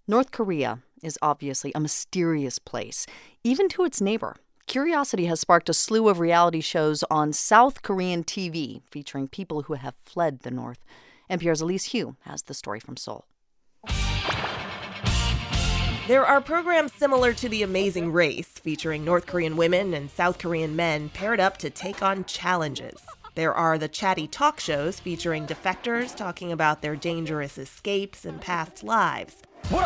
North Korea is obviously a mysterious place, even to its neighbor. Curiosity has sparked a slew of reality shows on South Korean TV featuring people who have fled the North. NPR's Elise Hu has the story from Seoul. There are programs similar to The Amazing Race, featuring North Korean women and South Korean men paired up to take on challenges. There are the chatty talk shows featuring defectors talking about their dangerous escapes and past lives.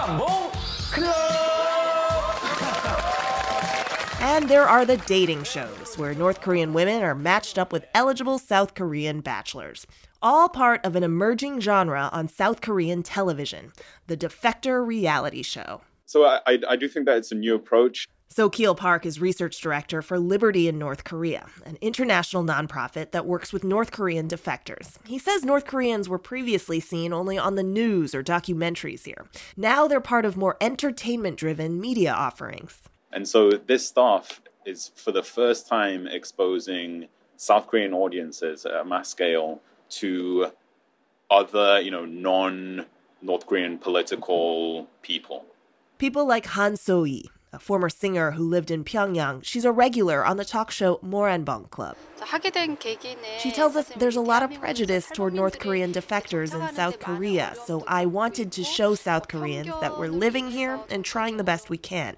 And there are the dating shows, where North Korean women are matched up with eligible South Korean bachelors. All part of an emerging genre on South Korean television, the Defector reality show. So I do think that it's a new approach. So-Kil Park is research director for Liberty in North Korea, an international nonprofit that works with North Korean defectors. He says North Koreans were previously seen only on the news or documentaries here. Now they're part of more entertainment-driven media offerings. And so this stuff is for the first time exposing South Korean audiences at a mass scale to other, non-North Korean political people. People like Han So-hee, a former singer who lived in Pyongyang. She's a regular on the talk show Moranbong Club. She tells us there's a lot of prejudice toward North Korean defectors in South Korea, so I wanted to show South Koreans that we're living here and trying the best we can.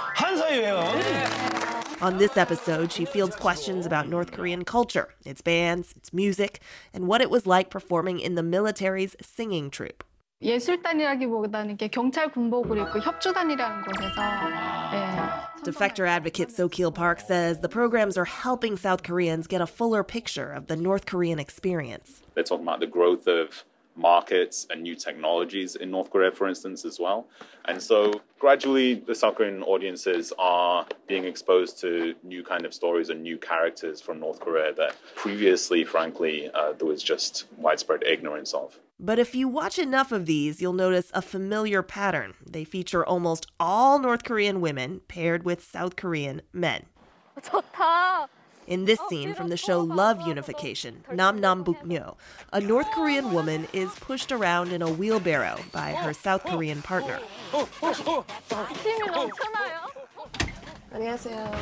On this episode, she fields questions about North Korean culture, its bands, its music, and what it was like performing in the military's singing troupe. 예술단이라기보다는 이게 경찰 군복을 입고 협조단이라는 곳에서 Defector advocate So-Kil Park says the programs are helping South Koreans get a fuller picture of the North Korean experience. They're talking about the growth of markets and new technologies in North Korea, for instance, as well. And so gradually the South Korean audiences are being exposed to new kind of stories and new characters from North Korea that previously, frankly, there was just widespread ignorance of. But if you watch enough of these, you'll notice a familiar pattern. They feature almost all North Korean women paired with South Korean men. 좋다. In this scene from the show Love Unification, Nam Nam Bukmyo, a North Korean woman is pushed around in a wheelbarrow by her South Korean partner. 힘이 넘쳐나요. 안녕하세요.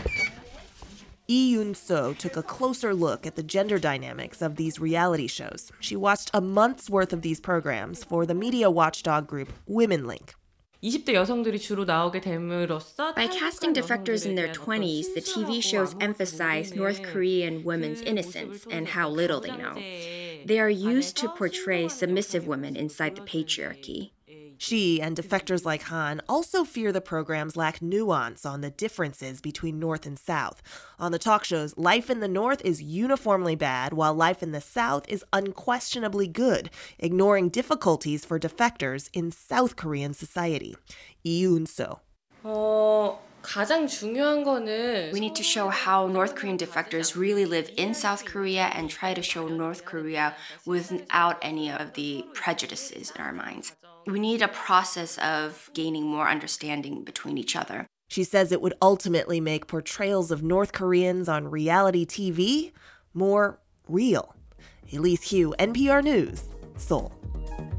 Lee Yoon-so took a closer look at the gender dynamics of these reality shows. She watched a month's worth of these programs for the media watchdog group WomenLink. 20대 여성들이 주로 나오게 됨으로써 By casting defectors in their 20s, the TV shows emphasize North Korean women's innocence and how little they know. They are used to portray submissive women inside the patriarchy. She and defectors like Han also fear the programs lack nuance on the differences between North and South. On the talk shows, life in the North is uniformly bad, while life in the South is unquestionably good, ignoring difficulties for defectors in South Korean society. Lee Yoon-so. 가장 중요한 거는 We need to show how North Korean defectors really live in South Korea and try to show North Korea without any of the prejudices in our minds. We need a process of gaining more understanding between each other. She says it would ultimately make portrayals of North Koreans on reality TV more real. Elise Hu, NPR News, Seoul.